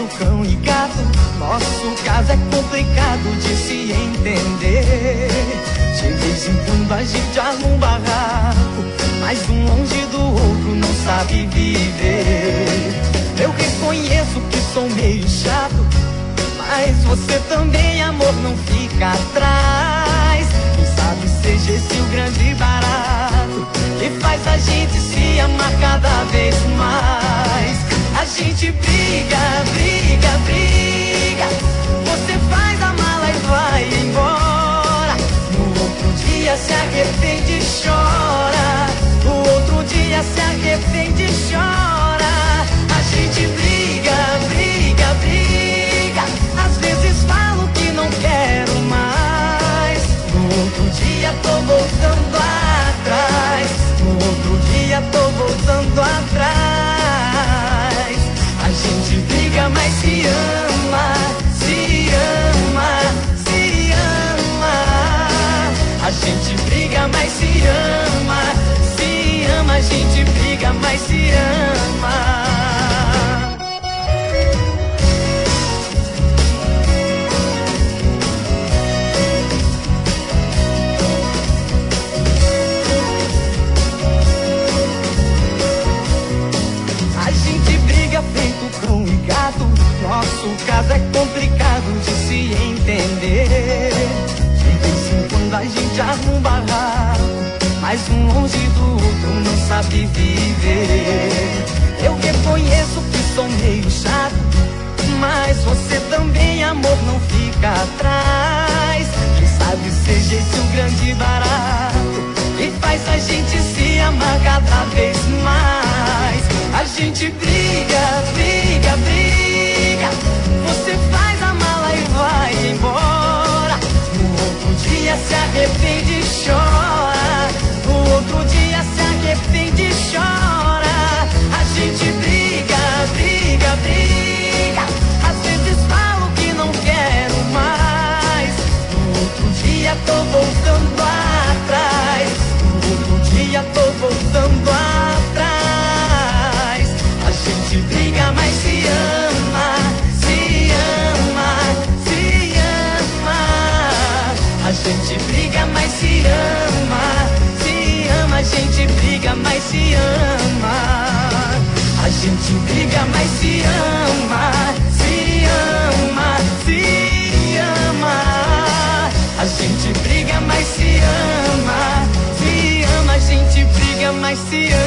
feito cão e gato. Nosso caso é complicado de se entender. De vez em quando a gente arma um barraco, mas um longe do outro não sabe viver. Eu reconheço que sou meio chato, mas você também, amor, não fica atrás. Quem sabe seja esse o grande barato que faz a gente se amar cada vez mais. A gente briga, briga, briga. Você faz a mala e vai embora. No outro dia se arrepende e chora. No outro dia se arrepende e chora. A gente briga, briga, briga. Às vezes falo que não quero mais. No outro dia tô voltando atrás. No outro dia tô voltando atrás. A gente briga, mas se ama, se ama, se ama. A gente briga, mas se ama, se ama. A gente briga, mas se ama. Feito cão e gato, nosso caso é complicado de se entender. De vez em quando a gente arma um barraco, mas um longe do outro não sabe viver. Eu reconheço que sou meio chato, mas você também, amor, não fica atrás. Quem sabe seja esse o grande barato que faz a gente se amar cada vez mais. A gente briga, briga, briga. Você faz a mala e vai embora. No outro dia se arrepende e chora. No outro dia se arrepende e chora. A gente briga, briga, briga. Às vezes falo que não quero mais. No outro dia tô voltando atrás. No outro dia tô voltando atrás. A gente briga, mas se ama, se ama, se ama. A gente briga, mas se ama, se ama. A gente briga, mas se ama. A gente briga, mas se ama, se ama, se ama. A gente briga, mas se ama, se ama. A gente briga, mas se ama.